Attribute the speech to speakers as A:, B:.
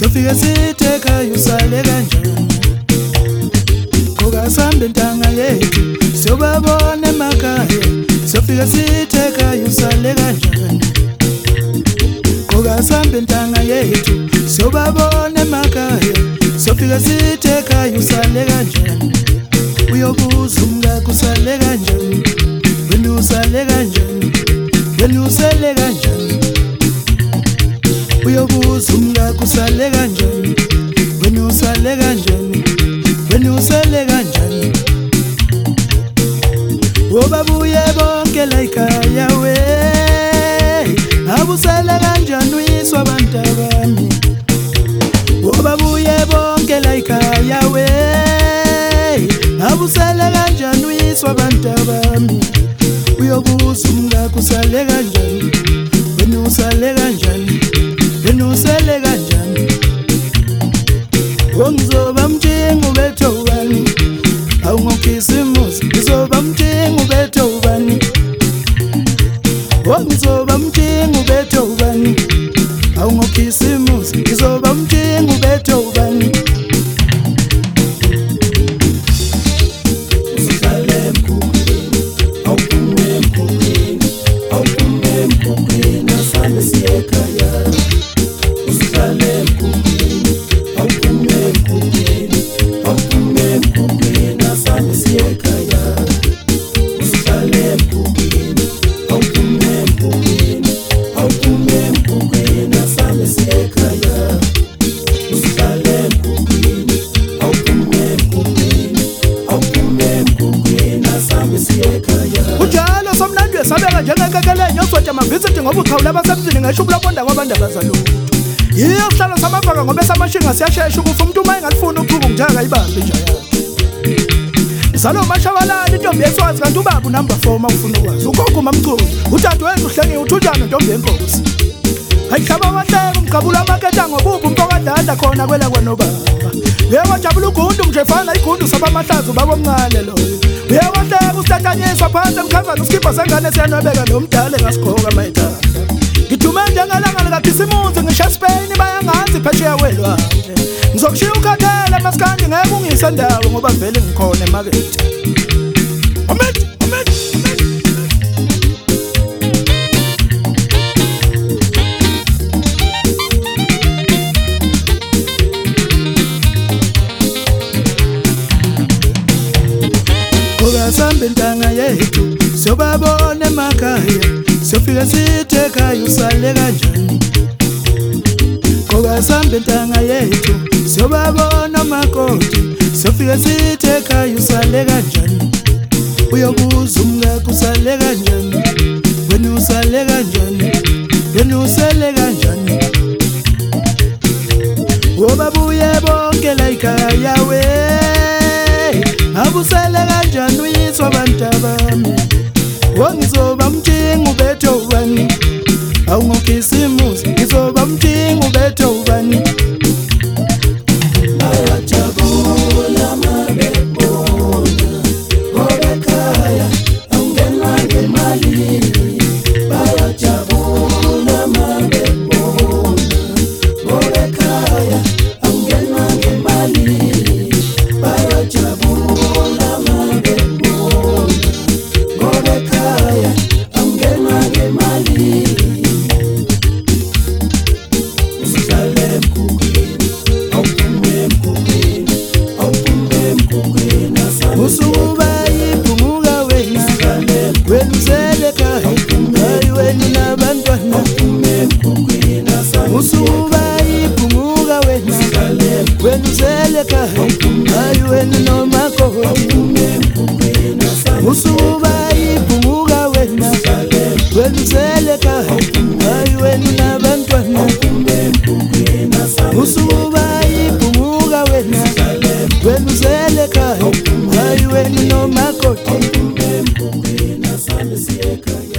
A: sofika sitheka usale kanjani Koga sambe ntanga yethu Sobabona emakhaya sofika sitheka usale kanjani Koga sambe ntanga yethu Sobabona emakhaya sofika sitheka usale kanjani Uyobuza umngakho usale kanjani Wena usale kanjani Wena usale kanjani Uyobuza umngakho usale kanjani Wena usale kanjani Wena usale kanjani Obabuye bonke la ekhaya we Abusala kanjani uyiswa abantu abami Obabuye bonke la ekhaya we Abusala kanjani uyiswa abantu abami Uyobuza umngakho usale kanjani Wena usale kanjani Wena usale kanjani Ngizoba mthengu ubetho ubani Awungokhisimusi ngizoba mthengu ubetho ubani Ngizoba mthengu ubetho ubani Awungokhisimusi ngizoba mthengu ubetho ubani Ujalo somlandwe sabeka njengekekele nyoswatsha mavisiti ngoba ukhawula abasemzini ngeshubula bonda kwabantu abazalutho yiyo sihlalo samafaka ngoba esamashinga siyashesha ukufa umuntu uma engalifuna uqhubu ngijaka ibambe nje yakhe Zalo mashabalala intombi yeswazi kanti ubaba unumber 4 mawufuna ukwazi ugogo mamchulu uthathu wena uhlenge uthunjana intombi yenkosi Hayihlaba amahleke umqabula amaketha ngobubu umpokadada khona kwela kwanobaba Yebo jabula ugundu mjefana igundu sabamahlazo babomncane loyo Uyawahleka usitatanyiswa phansi emkhazana uskipha sengane siyanwebeka nomdala engasigqoka mayithanda Ngithume njengelanga likakhisimusi ngisho eSpain bayangazi phesheya welwandle Ngizokushiya ukhathele maskandi ngeke ungise ndawo ngoba vele ngikhona emakethe Koga sambe ntanga yethu sobabona emakhaya sofika sitheka usale kanjani Koga sambe ntanga yethu sobabona makoti sofika sitheka usale kanjani Uyobuza umngakho usale kanjani Wena usale kanjani Wena usale kanjani Obabuye bonke la ekhaya we Abusale kanjani uyiswa abantu abami Ngizoba mthengu ubetho ubani Awungokhisimusi ngizoba mthengu ubetho ubani Bayajabula mabebona Ngoba ekhaya awungenwa ngemali Bayajabula mabebona Ngoba ekhaya awungenwa ngemali Bayajabula mabebona Ngoba ekhaya awungenwa ngemali Usihlale emkhukwini awuphume emkhukwini awuphume emkhukwini Usuba yiphumuka wena Wena uzele ekhaya hayi wena nabantwana awuphume emkhukwini Usuba yiphumuka wena Wena uzele ekhaya hayi wena nomakoti awuphume emkhukwini Usuba yiphumuka wena Wena uzele ekhaya hayi wena nabantwana awuphume emkhukwini Usuba yiphumuka wena Wena uzele ekhaya hayi wena nomakoti awuphume emkhukwini